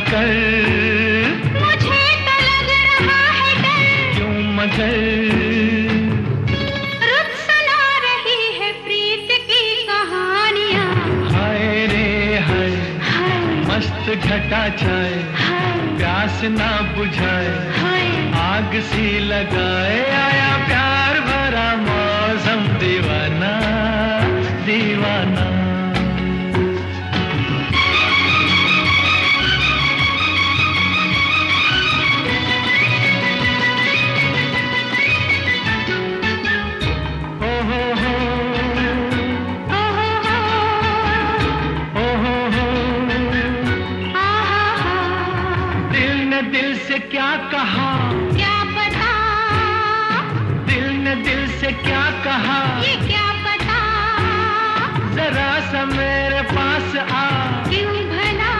कर, मुझे तो लग रहा है डर। क्यों मगर रुत सुना रही है प्रीत की कहानियाँ। हाय रे हाय, हाय मस्त घटा छाए, हाय प्यास ना बुझाए, हाय आग सी लगाए, आया प्यार भरा मौसम दीवाना दीवाना। दिल से क्या कहा, क्या पता, दिल ने दिल से क्या कहा, ये क्या पता, जरा सा मेरे पास आ, क्यों भला,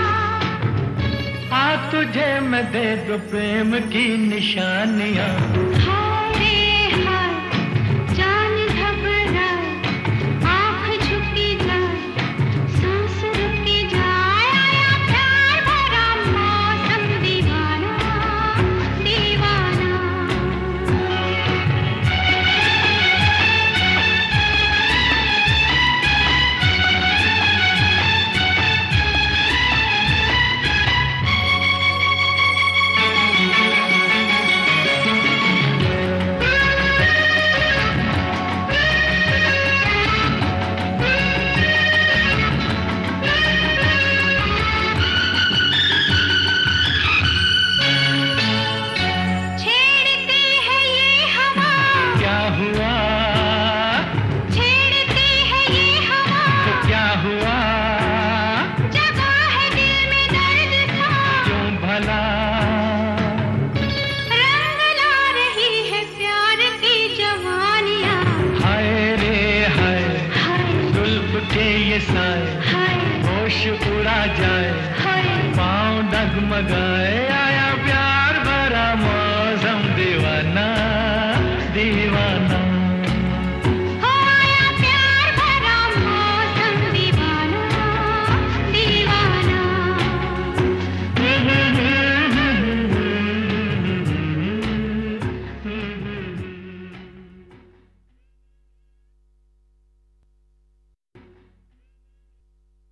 आ तुझे मैं दे दूं प्रेम की निशानियाँ। हाय रे हाय, जान घबराए, आँख झुकी जाए, सांस रुकी जाए, आया प्यार भरा मौसम दीवाना दीवाना। होश उड़ा जाए, पाँव डगमगाए, आया प्यार भरा मौसम दीवाना दीवाना।